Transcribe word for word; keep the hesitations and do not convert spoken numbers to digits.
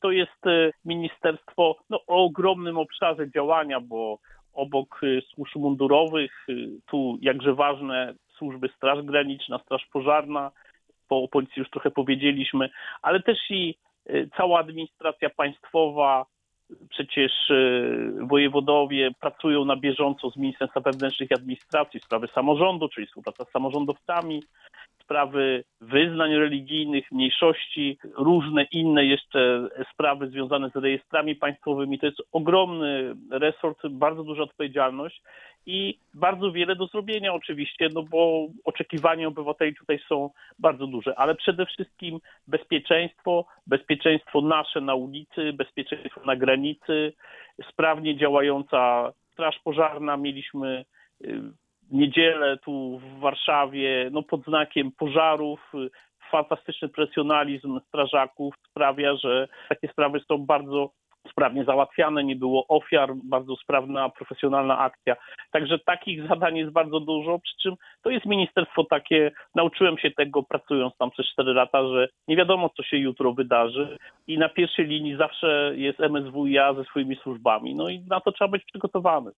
to jest ministerstwo no, o ogromnym obszarze działania, bo obok służb mundurowych, tu jakże ważne służby Straż Graniczna, Straż Pożarna, po policji już trochę powiedzieliśmy, ale też i cała administracja państwowa, przecież wojewodowie pracują na bieżąco z Ministerstwem Spraw Wewnętrznych i Administracji, sprawy samorządu, czyli współpraca z samorządowcami, sprawy wyznań religijnych, mniejszości, różne inne jeszcze sprawy związane z rejestrami państwowymi. To jest ogromny resort, bardzo duża odpowiedzialność i bardzo wiele do zrobienia oczywiście, no bo oczekiwania obywateli tutaj są bardzo duże, ale przede wszystkim bezpieczeństwo, bezpieczeństwo nasze na ulicy, bezpieczeństwo na granicy, sprawnie działająca Straż Pożarna. Mieliśmy w niedzielę tu w Warszawie, no pod znakiem pożarów, fantastyczny profesjonalizm strażaków sprawia, że takie sprawy są bardzo sprawnie załatwiane, nie było ofiar, bardzo sprawna, profesjonalna akcja. Także takich zadań jest bardzo dużo, przy czym to jest ministerstwo takie, nauczyłem się tego pracując tam przez cztery lata, że nie wiadomo, co się jutro wydarzy i na pierwszej linii zawsze jest M S W i A ze swoimi służbami. No i na to trzeba być przygotowany.